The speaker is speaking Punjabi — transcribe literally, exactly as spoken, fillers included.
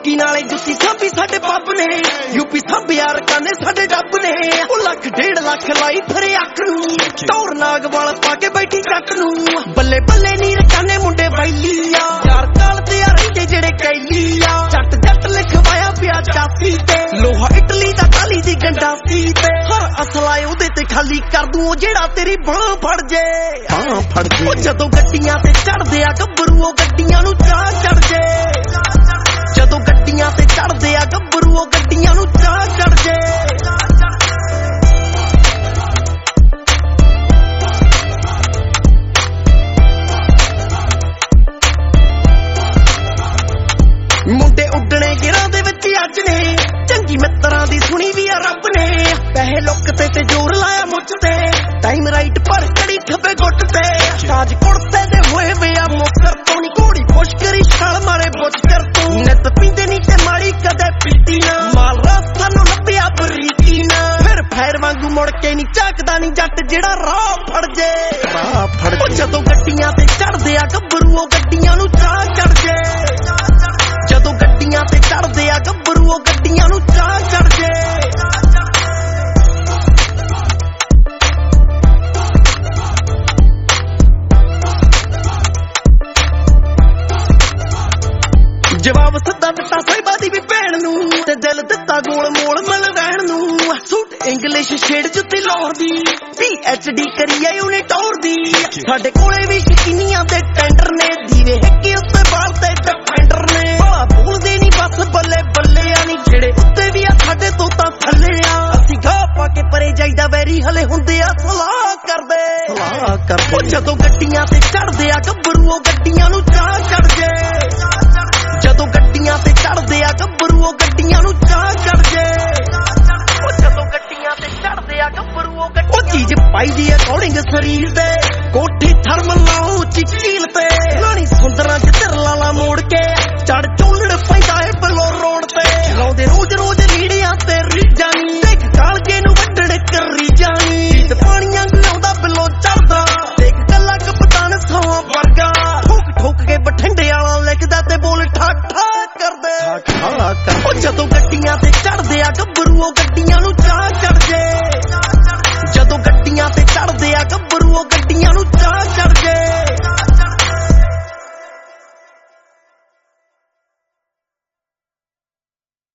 ਜੋਗੀ ਨਾਲੇ ਜੁੱਤੀ ਸਾਂਭੀ ਸਾਡੇ ਪੱਬ ਨੇ, ਯੂਪੀ ਸਾਂਭਿਆ ਰਕਾਨੇ ਸਾਡੇ ਡੱਬ ਨੇ। ਉਹ ਲੱਖ ਡੇਢ ਲੱਖ ਲਾਈ ਫਿਰੇ ਅੱਖ ਨੂੰ, ਟੌਰ ਨਾਗ ਵਾਲ ਪਾ ਕੇ ਬੈਠੀ ਜੱਟ ਨੂੰ। ਬੱਲੇ ਬੱਲੇ ਨੀ ਰਕਾਨੇ ਮੁੰਡੇ ਵੈਲੀ ਆ, ਯਾਰ ਕਾਲ ਤੇ ਆ ਰਹਿੰਦੇ ਜਿਹੜੇ ਕੈਲੀ ਆ। ਜੱਟ ਜੱਟ ਲਿਖਵਾਇਆ ਪਿਆ ਚਾਤੀ ਤੇ, ਲੋਹਾ ਇਟਲੀ ਦਾ ਕਾਲੀ ਦੀ ਗੰਡਾਸੀ ਤੇ। ਹਰ ਅਸਲਾ ਉਹਦੇ ਤੇ ਖਾਲੀ ਕਰ ਦੂੰ ਉਹ ਜਿਹੜਾ ਤੇਰੀ ਬਾਂਹ ਫੜ ਜੇ, ਬਾਂਹ ਫੜ ਜੇ। ਉਹ ਜਦੋਂ ਗੱਡੀਆਂ ਤੇ ਚੜਦੇ ਆ ਗੱਭਰੂ ਉਹ ਗੱਡੀਆਂ ਨੂੰ ਚਾਹ ਚੜ ਜੇ, ਜਦੋਂ ਗੱਡੀਆਂ ਤੇ ਚੜਦੇ ਆ ਗੱਭਰੂ ਉਹ ਗੱਡੀਆਂ ਨੂੰ ਚਾਹ ਚੜ ਜੇ। ਮੁੰਡੇ ਉੱਡਣੇ ਗਿਰਾਂ ਦੇ ਵਿੱਚ ਅੱਜ ਨੇ, ਚੰਗੀ ਮਿੱਤਰਾਂ ਦੀ ਸੁਣੀ ਵੀ ਆ ਰੱਬ ਨੇ। ਪੈਸੇ ਲੁੱਕ ਤੇ ਤੇ ਜ਼ੋਰ ਲਾਇਆ ਮੁੱਛ ਤੇ, ਟਾਈਮ ਰਾਈਟ ਪਰ ਕੜੀ ਖੱਬੇ ਗੁੱਟ ਤੇ। ਤਾਜ ਕੁੜਤੇ ਦੇ ਹੋਏ ਵੇ ਆ ਮੋਕਰ ਤੋਂ ਨੀ, ਘੋੜੀ ਪੁਸ਼ ਕਰੀ ਛਾਲ ਮਾਰੇ ਬੁੱਝ ਕਰ ਤੂੰ। ਨਿੱਤ ਪੀਂਦੇ ਨੀ ਤੇ ਮਾੜੀ ਕਦੇ ਪੀਤੀ ਨਾ, ਮਾਲ ਰਸਤਾ ਨੂੰ ਲੱਭਿਆ ਬਰੀਕੀ ਨਾ। ਫਿਰ ਫੈਰ ਵਾਂਗੂ ਮੁੜ ਕੇ ਨੀ ਝਾਕਦਾ ਨੀ ਜੱਟ ਜਿਹੜਾ ਰਾਹ ਫੜ ਜੇ, ਰਾਹ ਫੜ ਜੇ। ਜਦੋਂ ਗੱਡੀਆਂ ਤੇ ਚੜਦੇ ਆ ਗੱਭਰੂ ਉਹ ਗੱਡੀਆਂ ਨੂੰ ਚਾਹ ਚੜ ਜੇ, ਜਦੋਂ ਗੱਡੀਆਂ ਤੇ ਚੜਦੇ ਆ ਗੱਭਰੂ ਉਹ ਗੱਡੀਆਂ ਨੂੰ ਚਾਹ ਚੜ ਜੇ। ਜਵਾਬ ਸਿੱਧਾ ਦਿੱਤਾ ਸਾਹਿਬਾਂ ਦੀ ਵੀ ਭੈਣ ਨੂੰ, ਤੇ ਦਿਲ ਦਿੱਤਾ ਗੋਲ ਮੋਲ ਮਿਲ ਰਹਿਣ ਨੂੰ। ਸੂਟ ਇੰਗਲਿਸ਼ ਛੇੜ ਜੁੱਤੀ ਲਾਹੌਰ ਦੀ, ਪੀ ਐਚ ਡੀ ਕਰੀ ਆਈ ਉਹਨੇ ਟੌਰ ਦੀ। ਸਾਡੇ ਕੋਲੇ ਵੀ ਸ਼ਕੀਨੀਆਂ ਦੇ ਟੈਂਡਰ ਨੇ, ਦੀਵੇ ਹੈਗੇ ਉੱਤੇ ਬਾਲ ਤੇ ਡਿਫੈਂਡਰ ਨੇ। ਬਾਲਾ ਬੋਲਦੇ ਨੀ ਬਸ ਬੱਲੇ ਬੱਲੇ ਆ ਨੀ, ਜਿਹੜੇ ਉੱਤੇ ਵੀ ਆ ਸਾਡੇ ਤੋਂ ਤਾਂ ਥੱਲੇ ਆ। ਅਸੀਂ ਗਾਹ ਪਾ ਕੇ ਪਰੇ ਜਾਈਦਾ ਵੈਰੀ ਹਲੇ ਹੁੰਦੇ ਆ ਸਲਾਹ ਕਰਦੇ, ਸਲਾਹ ਕਰਦੇ। ਉਹ ਜਦੋਂ ਗੱਡੀਆਂ ਤੇ ਚੜਦੇ ਆ ਗੱਭਰੂ ਉਹ ਗੱਡੀਆਂ ਨੂੰ ਚਾਹ ਚੜ ਜੇ, ਜਦੋਂ ਗੱਡੀਆਂ ਤੇ ਚੜਦੇ ਆ ਗੱਭਰੂ ਉਹ ਗੱਡੀਆਂ ਨੂੰ ਚਾਹ ਚੜ ਜੇ। ਉਹ ਜਦੋਂ ਗੱਡੀਆਂ ਤੇ ਚੜਦੇ ਆ ਗੱਭਰੂ ਉਹ ਗੱਡੀਆਂ, ਉਹ ਚੀਜ਼ ਪਾਈ ਦੀ ਅਕੋਰਡਿੰਗ ਸਰੀਰ ਦੇ, ਕੋਠੀ ਥਰਮਲ ਲਾਉ ਉੱਚੀ ਝੀਲ ਤੇ। ਲਾਣੀ ਸੁੰਦਰਾਂ ਚ ਧਿਰ ਲਾਲਾ ਮੋੜ ਕੇ, ਚੜ ਚੋਲੜ ਪੈਂਦਾ ਏ ਬਲੋ ਰੋਡ ਤੇ। ਲਾਉਂਦੇ ਰੋਜ਼ ਰੋਜ਼ ਰੀੜਿਆਂ ਤੇ ਰੀਜਾਂ ਨੀ, ਦੇਖ ਕਾਲਜੇ ਨੂੰ ਵੱਢਣ ਕਰੀ ਜਾਣੀ। ਤੇ ਪਾਣੀਆਂ ਲਾਉਂਦਾ ਬਿੱਲੋ ਚੜਦਾ, ਦੇਖ ਕੱਲਾ ਕਪਤਾਨ ਸੌਂ ਵਰਗਾ। ਠੋਕ ਠੋਕ ਕੇ ਬਠਿੰਡੇ ਵਾਲਾ ਲਿਖਦਾ ਤੇ ਬੋਲ ਠਾਕ ਠਾਕ ਕਰਦੇ। ਉਹ ਜਦੋਂ ਗੱਡੀਆਂ ਤੇ ਚੜਦੇ ਆ ਗੱਭਰੂ ਉਹ ਗੱਡੀਆਂ ਨੂੰ